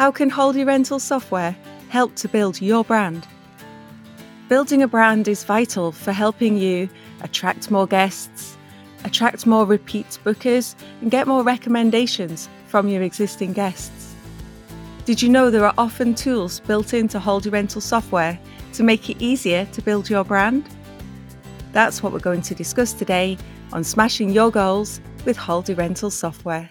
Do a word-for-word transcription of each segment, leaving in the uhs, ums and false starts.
How can Holiday Rental software help to build your brand? Building a brand is vital for helping you attract more guests, attract more repeat bookers, and get more recommendations from your existing guests. Did you know there are often tools built into Holiday Rental software to make it easier to build your brand? That's what we're going to discuss today on Smashing Your Goals with Holiday Rental software.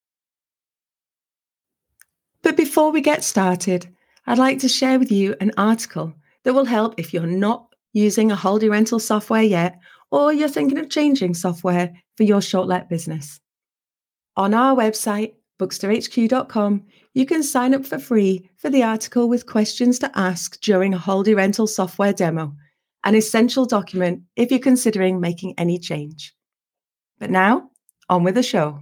But before we get started, I'd like to share with you an article that will help if you're not using a Holiday Rental software yet, or you're thinking of changing software for your short-let business. On our website, bookster h q dot com, you can sign up for free for the article with questions to ask during a Holiday Rental software demo, an essential document if you're considering making any change. But now, on with the show.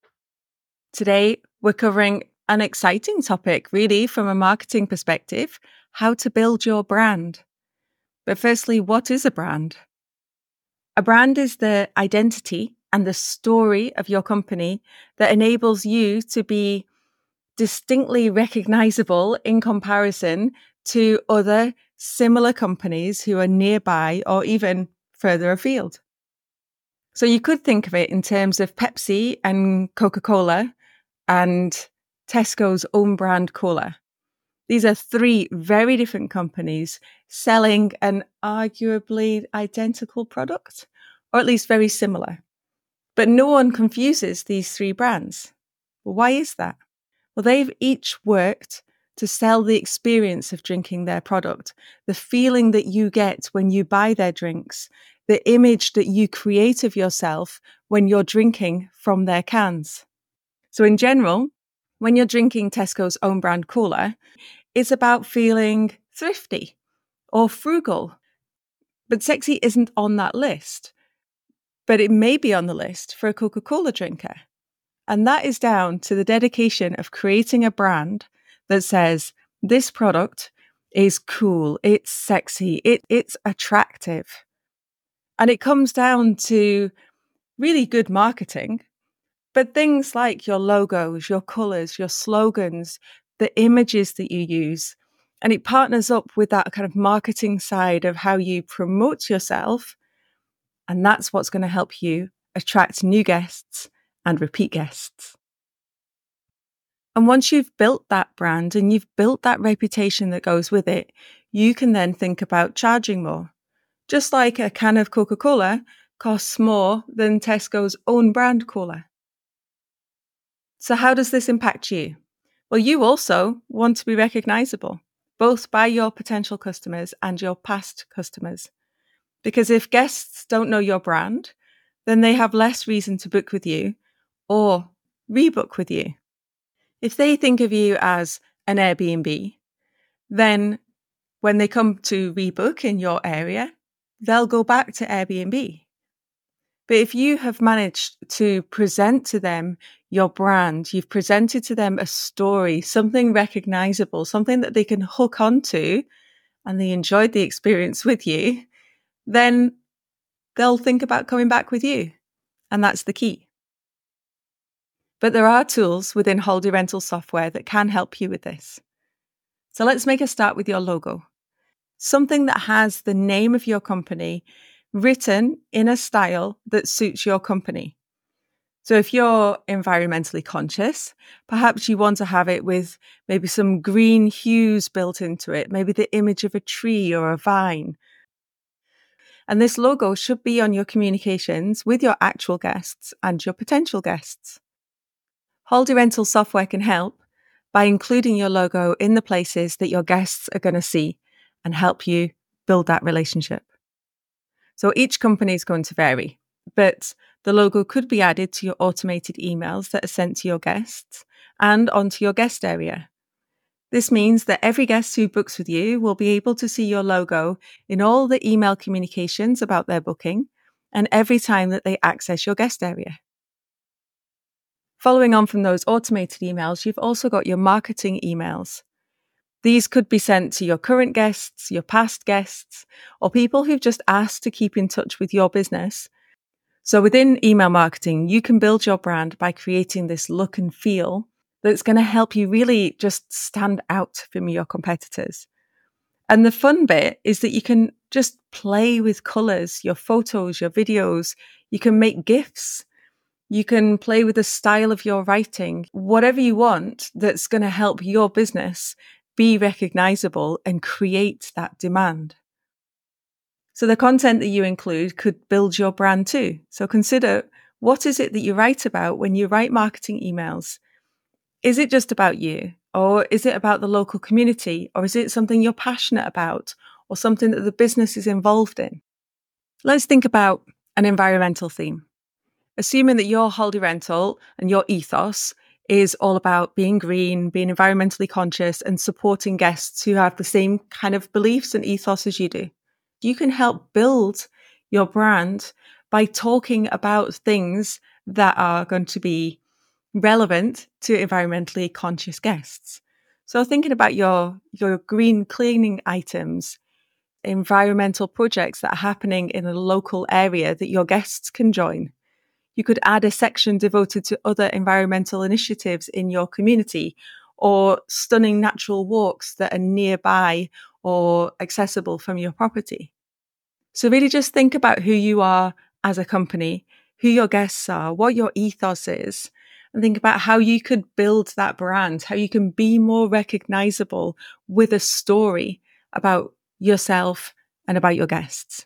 Today, we're covering an exciting topic, really, from a marketing perspective, how to build your brand. But firstly, what is a brand? A brand is the identity and the story of your company that enables you to be distinctly recognizable in comparison to other similar companies who are nearby or even further afield. So you could think of it in terms of Pepsi and Coca-Cola and Tesco's own brand cola. These are three very different companies selling an arguably identical product, or at least very similar. But no one confuses these three brands. Well, why is that? Well, they've each worked to sell the experience of drinking their product, the feeling that you get when you buy their drinks, the image that you create of yourself when you're drinking from their cans. So in general, when you're drinking Tesco's own brand cola, it's about feeling thrifty or frugal. But sexy isn't on that list. But it may be on the list for a Coca-Cola drinker. And that is down to the dedication of creating a brand that says, this product is cool, it's sexy, it, it's attractive. And it comes down to really good marketing. But things like your logos, your colours, your slogans, the images that you use, and it partners up with that kind of marketing side of how you promote yourself. And that's what's going to help you attract new guests and repeat guests. And once you've built that brand and you've built that reputation that goes with it, you can then think about charging more. Just like a can of Coca-Cola costs more than Tesco's own brand cola. So how does this impact you? Well, you also want to be recognizable, both by your potential customers and your past customers. Because if guests don't know your brand, then they have less reason to book with you or rebook with you. If they think of you as an Airbnb, then when they come to rebook in your area, they'll go back to Airbnb. But if you have managed to present to them your brand, you've presented to them a story, something recognizable, something that they can hook onto, and they enjoyed the experience with you, then they'll think about coming back with you. And that's the key. But there are tools within Holiday Rental software that can help you with this. So let's make a start with your logo. Something that has the name of your company written in a style that suits your company. So if you're environmentally conscious, perhaps you want to have it with maybe some green hues built into it, maybe the image of a tree or a vine. And this logo should be on your communications with your actual guests and your potential guests. Holiday Rental software can help by including your logo in the places that your guests are going to see and help you build that relationship. So each company is going to vary, but the logo could be added to your automated emails that are sent to your guests and onto your guest area. This means that every guest who books with you will be able to see your logo in all the email communications about their booking and every time that they access your guest area. Following on from those automated emails, you've also got your marketing emails. These could be sent to your current guests, your past guests, or people who've just asked to keep in touch with your business. So within email marketing, you can build your brand by creating this look and feel that's going to help you really just stand out from your competitors. And the fun bit is that you can just play with colors, your photos, your videos. You can make GIFs. You can play with the style of your writing, whatever you want that's going to help your business be recognizable and create that demand. So the content that you include could build your brand too. So consider, what is it that you write about when you write marketing emails? Is it just about you? Or is it about the local community? Or is it something you're passionate about? Or something that the business is involved in? Let's think about an environmental theme. Assuming that your Holiday Rental and your ethos is all about being green, being environmentally conscious, and supporting guests who have the same kind of beliefs and ethos as you do. You can help build your brand by talking about things that are going to be relevant to environmentally conscious guests. So thinking about your, your green cleaning items, environmental projects that are happening in a local area that your guests can join. You could add a section devoted to other environmental initiatives in your community, or stunning natural walks that are nearby or accessible from your property. So really just think about who you are as a company, who your guests are, what your ethos is, and think about how you could build that brand, how you can be more recognizable with a story about yourself and about your guests.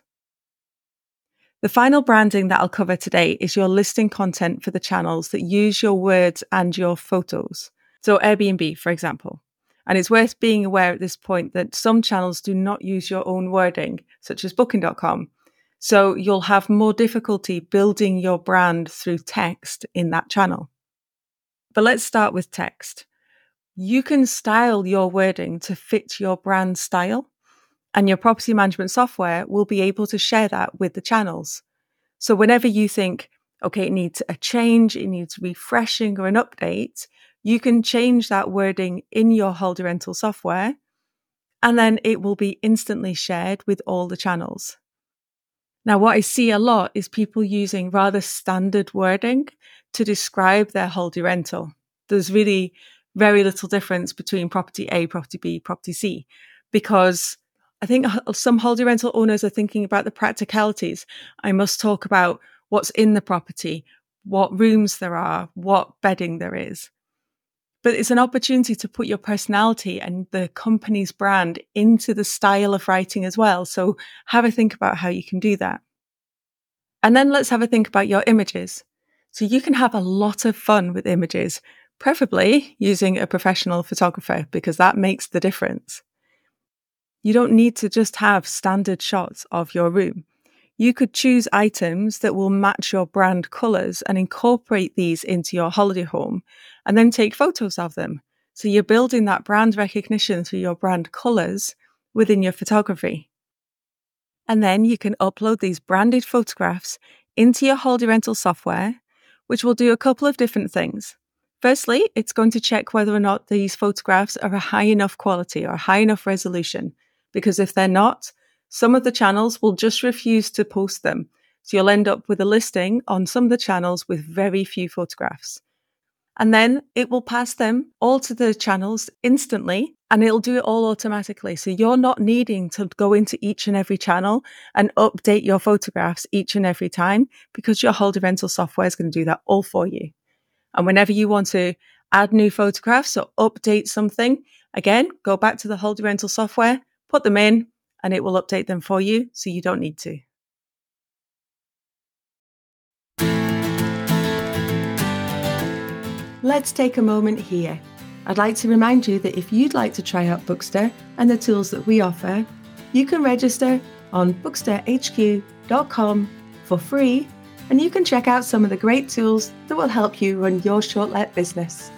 The final branding that I'll cover today is your listing content for the channels that use your words and your photos. So Airbnb, for example. And it's worth being aware at this point that some channels do not use your own wording, such as booking dot com. So you'll have more difficulty building your brand through text in that channel. But let's start with text. You can style your wording to fit your brand style, and your property management software will be able to share that with the channels. So whenever you think, okay, it needs a change, it needs refreshing or an update, you can change that wording in your Holiday Rental software, and then it will be instantly shared with all the channels. Now, what I see a lot is people using rather standard wording to describe their Holiday Rental. There's really very little difference between property A, property B, property C, because I think some holiday rental owners are thinking about the practicalities. I must talk about what's in the property, what rooms there are, what bedding there is. But it's an opportunity to put your personality and the company's brand into the style of writing as well. So have a think about how you can do that. And then let's have a think about your images. So you can have a lot of fun with images, preferably using a professional photographer, because that makes the difference. You don't need to just have standard shots of your room. You could choose items that will match your brand colours and incorporate these into your holiday home and then take photos of them. So you're building that brand recognition through your brand colours within your photography. And then you can upload these branded photographs into your Holiday Rental software, which will do a couple of different things. Firstly, it's going to check whether or not these photographs are a high enough quality or high enough resolution. Because if they're not, some of the channels will just refuse to post them. So you'll end up with a listing on some of the channels with very few photographs. And then it will pass them all to the channels instantly, and it'll do it all automatically. So you're not needing to go into each and every channel and update your photographs each and every time, because your Holiday Rental software is going to do that all for you. And whenever you want to add new photographs or update something, again, go back to the Holiday Rental software, put them in, and it will update them for you, so you don't need to. Let's take a moment here. I'd like to remind you that if you'd like to try out Bookster and the tools that we offer, you can register on bookster h q dot com for free, and you can check out some of the great tools that will help you run your short-let business.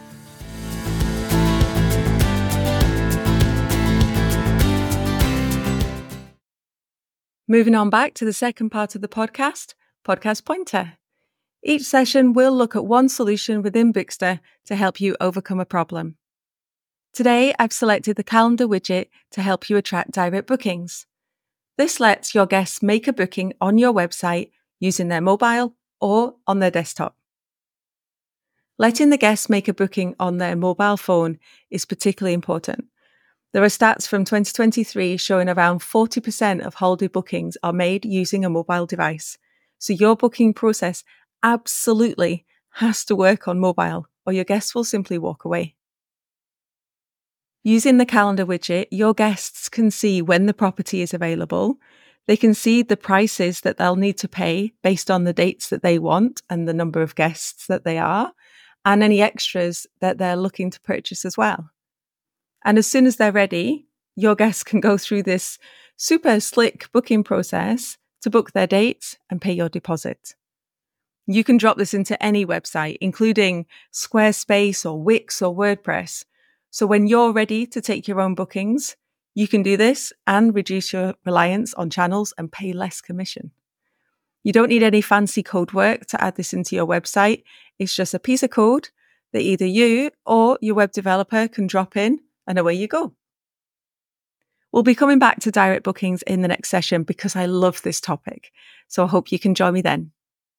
Moving on back to the second part of the podcast, Podcast Pointer. Each session will look at one solution within Bookster to help you overcome a problem. Today, I've selected the calendar widget to help you attract direct bookings. This lets your guests make a booking on your website using their mobile or on their desktop. letting the guests make a booking on their mobile phone is particularly important. There are stats from twenty twenty-three showing around forty percent of holiday bookings are made using a mobile device. So your booking process absolutely has to work on mobile, or your guests will simply walk away. Using the calendar widget, your guests can see when the property is available. They can see the prices that they'll need to pay based on the dates that they want and the number of guests that they are, and any extras that they're looking to purchase as well. And as soon as they're ready, your guests can go through this super slick booking process to book their dates and pay your deposit. You can drop this into any website, including Squarespace or Wix or WordPress. So when you're ready to take your own bookings, you can do this and reduce your reliance on channels and pay less commission. You don't need any fancy code work to add this into your website. It's just a piece of code that either you or your web developer can drop in, and away you go. We'll be coming back to direct bookings in the next session because I love this topic. So I hope you can join me then.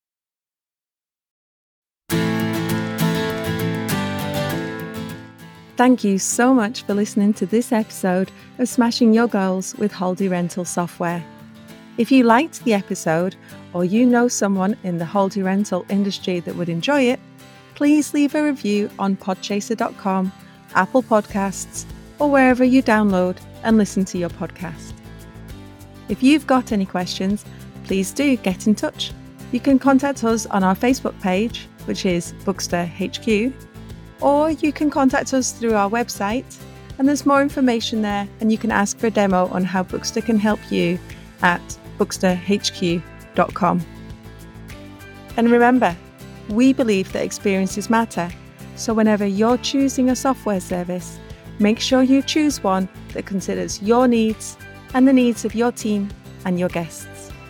Thank you so much for listening to this episode of Smashing Your Goals with Holiday Rental Software. If you liked the episode, or you know someone in the holiday rental industry that would enjoy it, please leave a review on podchaser dot com, Apple Podcasts, or wherever you download and listen to your podcast. If you've got any questions, please do get in touch. You can contact us on our Facebook page, which is Bookster H Q, or you can contact us through our website, and there's more information there, and you can ask for a demo on how Bookster can help you at bookster h q dot com. And remember, we believe that experiences matter, so whenever you're choosing a software service, make sure you choose one that considers your needs and the needs of your team and your guests.